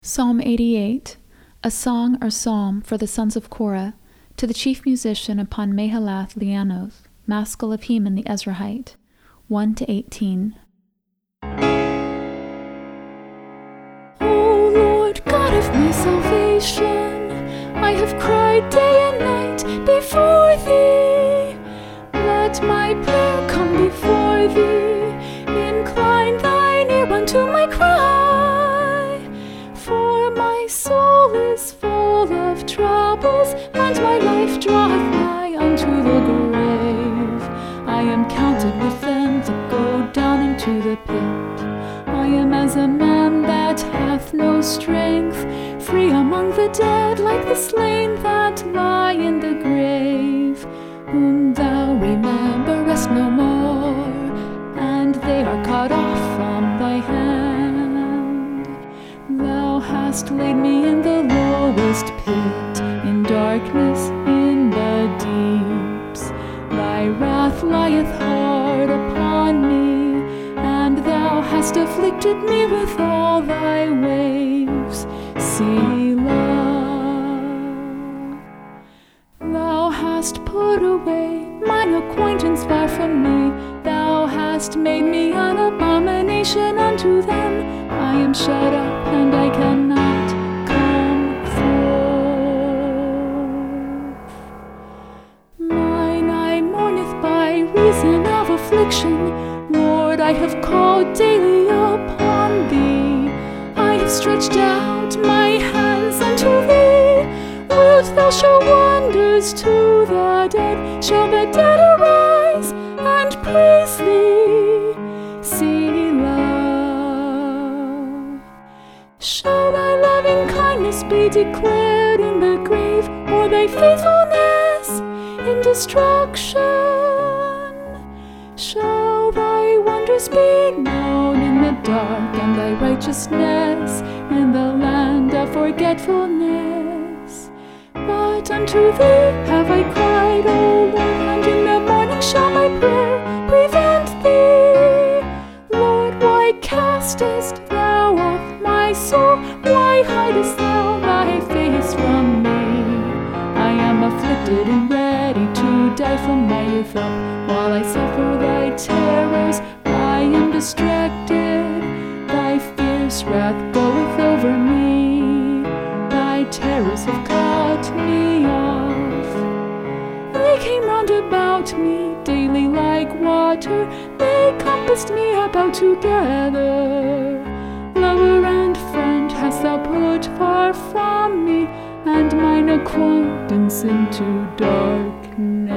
Psalm 88, a song or psalm for the sons of Korah, to the chief musician upon Mahalath Leanoth, Maskil of Heman the Ezrahite, 1-18. O Lord, God of my salvation, I have cried day and night before Thee. Let my prayer come before Thee, incline Thine ear unto my cry. For my soul is full of troubles, and my life draweth nigh unto the grave. I am counted with them that go down into the pit. I am as a man that hath no strength, free among the dead, like the slain that lie in the grave, whom Thou rememberest no more, and they are cut off from Thy hand. Thou hast laid me in the lowest pit, in darkness, in the deeps. Thy wrath lieth hard upon me, and Thou hast afflicted me with all Thy waves. Selah. Thou hast put away mine acquaintance far from me. Thou hast made me an abomination unto them. I am shut up, and I cannot come forth. Mine eye mourneth by reason of affliction. Lord, I have called daily upon Thee. I have stretched out my hands unto Thee. Wilt Thou show wonders to the dead? Shall the dead arise and praise Thee? Selah. Shall Thy loving kindness be declared in the grave, or Thy faithfulness in destruction? Shall Thy wonders be known in the dark, and Thy righteousness in the land of forgetfulness? But unto Thee have I cried, O Lord, and in the morning shall my prayer prevent Thee. Lord, why castest Thou off my soul? Why hidest Thou Thy face from me? I am afflicted and ready to die from my youth up. While I suffer Thy terrors, I am distracted. Thy fierce wrath goeth over me. Thy terrors have cut me off. They came round about me daily like water. They compassed me about together. Lover and friend hast Thou put far from me, and mine acquaintance into darkness.